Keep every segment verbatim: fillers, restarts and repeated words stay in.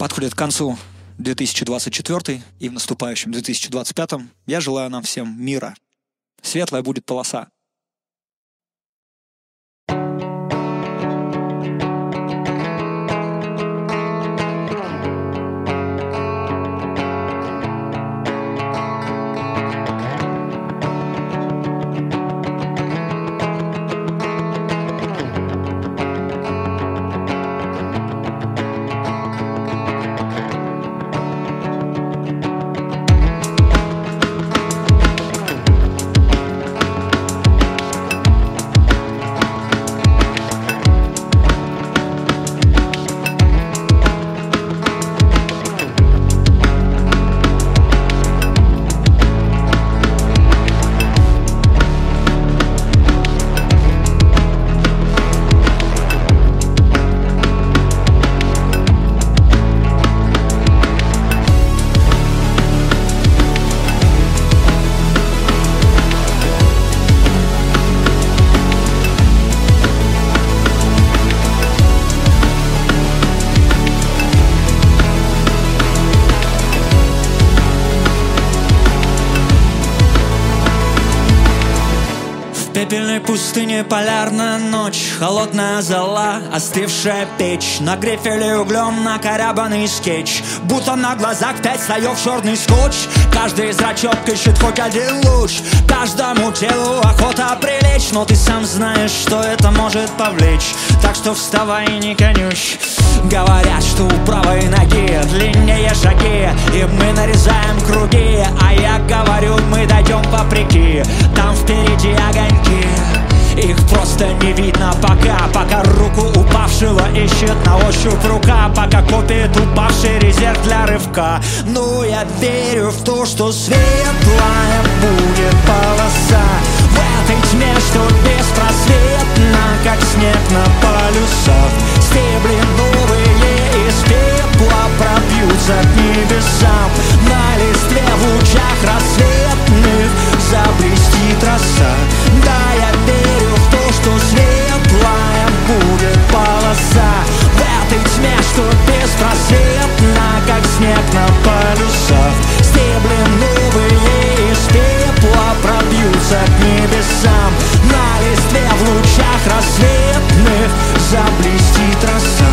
Подходит к концу две тысячи двадцать четвёртый, и в наступающем две тысячи двадцать пятом я желаю нам всем мира. Светлая будет полоса. В пепельной пустыне полярная ночь, холодная зола, остывшая печь, на грифеле углем накорябанный скетч, будто на глазах пять слоев черный скотч. Каждый зрачок ищет хоть один луч, каждому телу охота прилечь, но ты сам знаешь, что это может повлечь, так что вставай и не конючь. Говорят, что у правой ноги длиннее шаги, и мы нарезаем круги, а я говорю, мы дойдем по реке, там впереди огоньки. Их просто не видно пока, пока руку упавшего ищет на ощупь рука, пока копит упавший резерв для рывка. Ну, я верю в то, что светлая будет полоса в этой тьме, что беспросветно, как снег на полюсах. Стебли новые из пепла пробьются к небесам, на листве в лучах рассветных заблестит роса. Да, я верю в то, что светлая будет полоса в этой тьме, что беспросветно, как снег на полюсах. Стебли новые из пепла пробьются к небесам, на листве в лучах рассветных заблестит роса.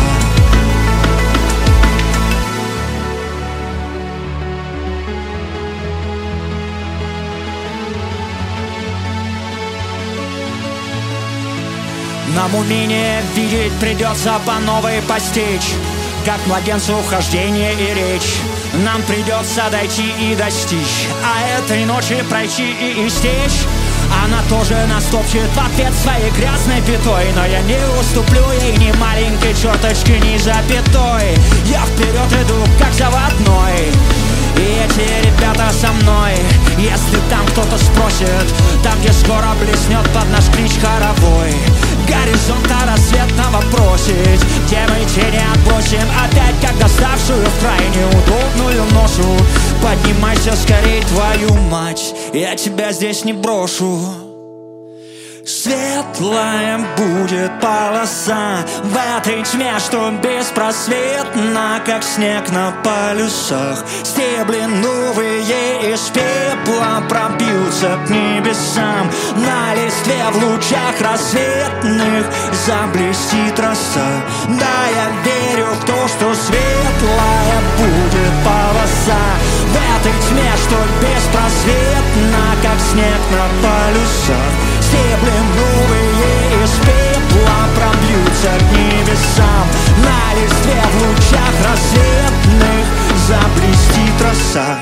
Нам умение видеть придется по новой постичь, как младенцу хождение и речь. Нам придется дойти и достичь, а этой ночи пройти и истечь. Она тоже нас топчет в ответ своей грязной пятой, но я не уступлю ей ни маленькой черточки, ни запятой. Я вперед иду, как заводной, и эти ребята со мной. Если там кто-то спросит, там, где скоро блеснет под наш клич хоровой, горизонта рассветного просить, где мы тени отбросим опять, как доставшую в край неудобную ношу. Поднимайся скорей, твою мать, я тебя здесь не брошу. Светлая будет полоса в этой тьме, что беспросветна, как снег на полюсах. Стебли новые из пепла пробьются к небесам, на листве в лучах рассветных заблестит роса. Да, я верю в то, что светлая будет полоса в этой тьме, что беспросветна, как снег на полюсах. Стебли новые из пепла пробьются к небесам, на листве в лучах рассветных заблестит роса.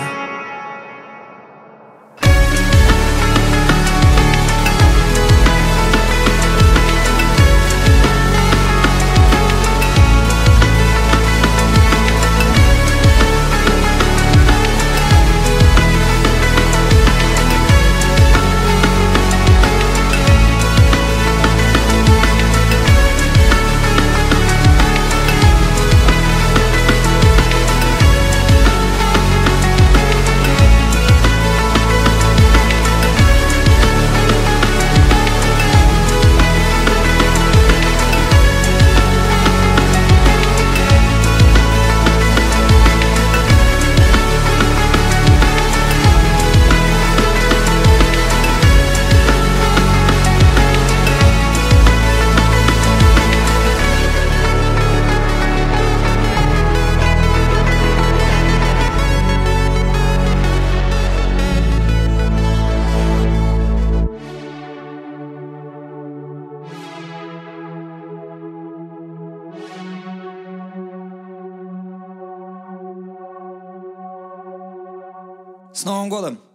С Новым годом!